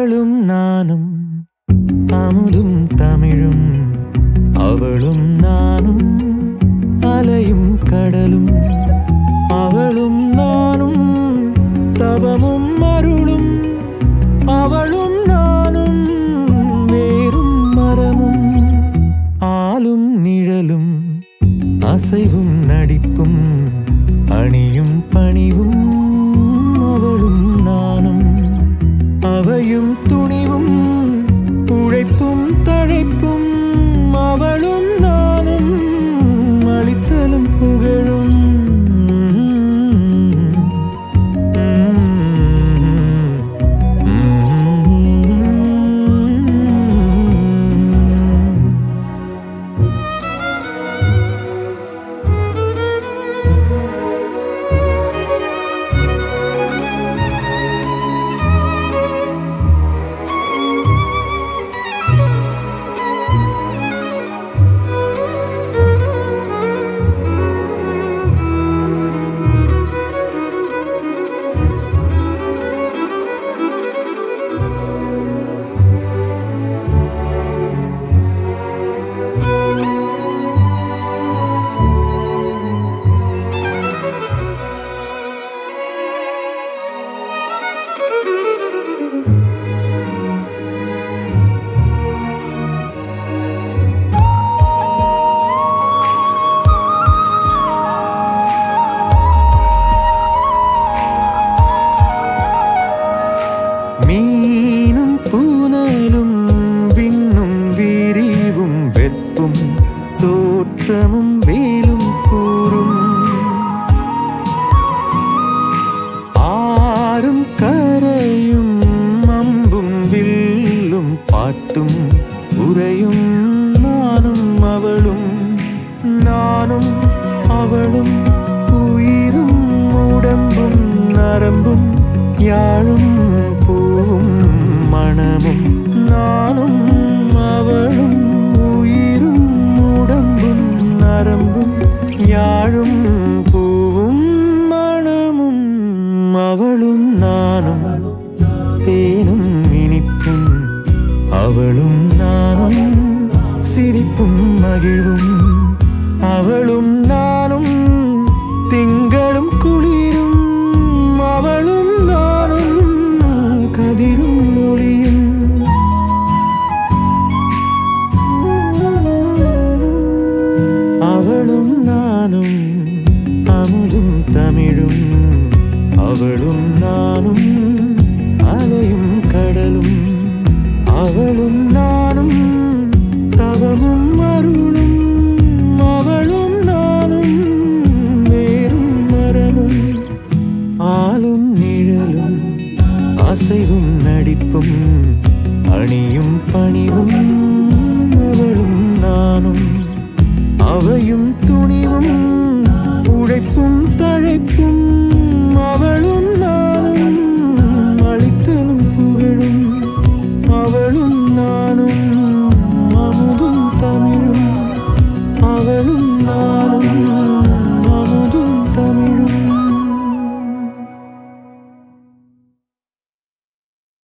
அவளும் நானும் அமுதும் தமிழும் அவளும் நானும் அலையும் கடலும் அவளும் நானும் தவமும் அருளும் அவளும் நானும் வேரும் மரமும் ஆளும் நிழலும் அசைவும் நடிப்பும் அணியும் பணிவும் அவளும் நானும் அவையும் துணிவும் உழைப்பும் தழைப்பும் அவளும் நானும் அளித்தலும் புகழும் மீனும் பூனலும் விண்ணும் விரிவும் வெப்பும் தோற்றமும் வேலும் கூறும் ஆறும் கரையும் அம்பும் வில்லும் பாட்டும் உரையும் நானும் அவளும் நானும் அவளும் உயிரும் உடம்பும் நரம்பும் யாழும் பூவும் மணமும் நானும் அவளும் உயிரும் உடம்பும் நரம்பும் யாழும் பூவும் மணமும் அவளும் நானும் தேனும் இனிப்பும் அவளும் நானும் சிரிப்பும் மகிழ்வும் அவளும் நானும் திங்களும் குளிரும் அவளும் நானும் கதிரும் ஒளியும் அவளும் நானும் அமுதும் தமிழும் அவளும் நானும் அலையும் கடலும் அவளும் நானும் தவமும் அருளும் அவளும் நானும் வேரும் மரமும் ஆளும் நிழலும் அசைவும் நடிப்பும் அணியும் பணிவும் அவளும் நானும் அவையும் துணிவும் உழைப்பும் தழைப்பும்